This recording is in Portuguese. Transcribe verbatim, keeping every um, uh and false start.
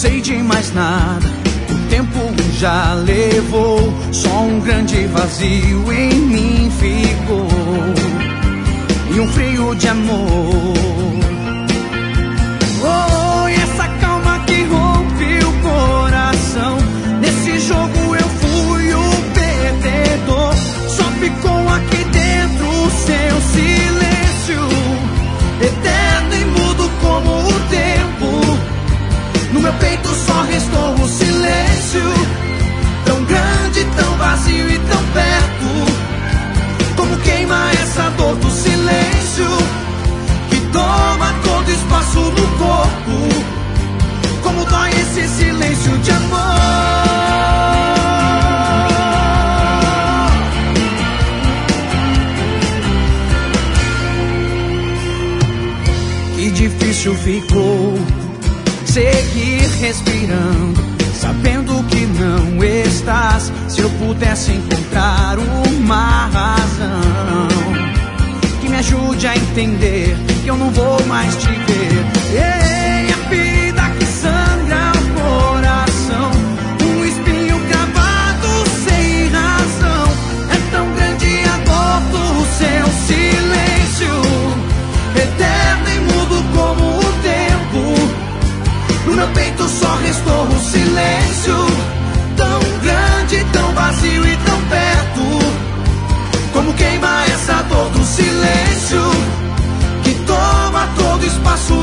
sei de mais nada, o tempo já levou. Só um grande vazio em mim ficou, e um frio de amor. Oh, e essa calma que rompe o coração. Nesse jogo eu fui o perdedor. Só ficou aqui dentro o seu silêncio, eterno e mudo como o tempo. No meu peito só restou o silêncio, tão grande, tão vazio e tão perto. Como queima essa dor do silêncio, que toma todo espaço no corpo. Como dói esse silêncio de amor. Que difícil ficou seguir respirando, sabendo que não estás. Se eu pudesse encontrar uma razão que me ajude a entender que eu não vou mais te ver. Ei, a ferida que sangra o coração, um espinho cravado sem razão. É tão grande a dor do seu silêncio, eterno e mudo como o tempo. No meu peito só restou o silêncio, tão grande, tão vazio e tão perto. Como queima essa dor do silêncio, que toma todo espaço